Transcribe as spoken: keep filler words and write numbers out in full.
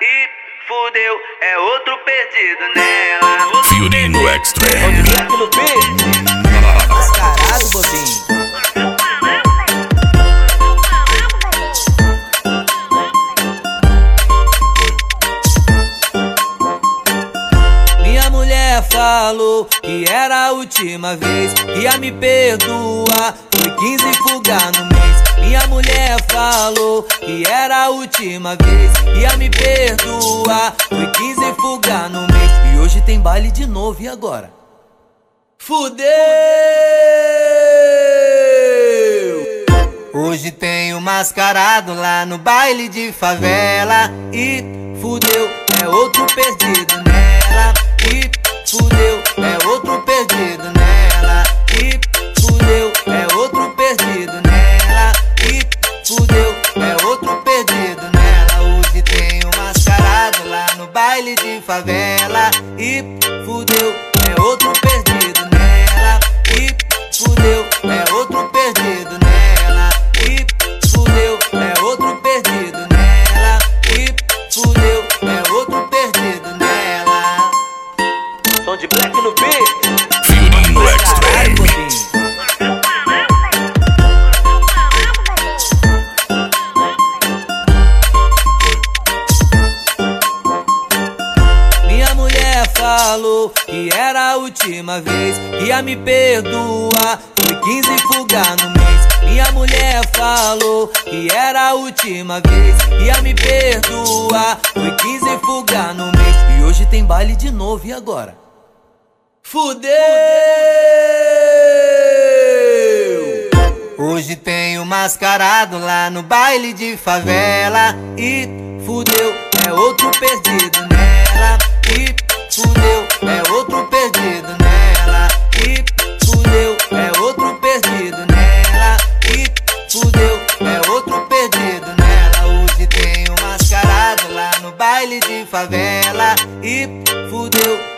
e fudeu, é outro perdido nela. Fiorino Extreme. Mascarado, bobinho. Minha mulher falou que era a última vez, ia me perdoar, foi quinze fugar no mês. Minha mulher falou que era a última vez, ia me perdoar, foi quinze fugar no mês. E hoje tem baile de novo, e agora? Fudeu! Hoje tem o mascarado lá no baile de favela, e fudeu, é outro perdido nela. E fudeu, é outro perdido nela. E fudeu, é outro perdido nela. E fudeu, é outro perdido nela. Hoje tem o mascarado lá no baile de favela, e fudeu, é outro perdido nela. E fudeu, é outro perdido nela. E fudeu, é outro perdido nela. E fudeu, é outro perdido nela. Som de Black no beat. Fiorino Extreme. Minha mulher falou que era a última vez, ia me perdoar, foi quinze fugar no mês. Minha mulher falou que era a última vez, ia me perdoar, foi quinze fugar no mês. E hoje tem baile de novo, e agora? Fudeu! Hoje tem o mascarado lá no baile de favela, e fudeu, é outro perdido nela. E fudeu, é outro perdido nela. E fudeu, é outro perdido nela. E fudeu, é outro perdido nela. Hoje tem o mascarado lá no baile de favela, e fudeu,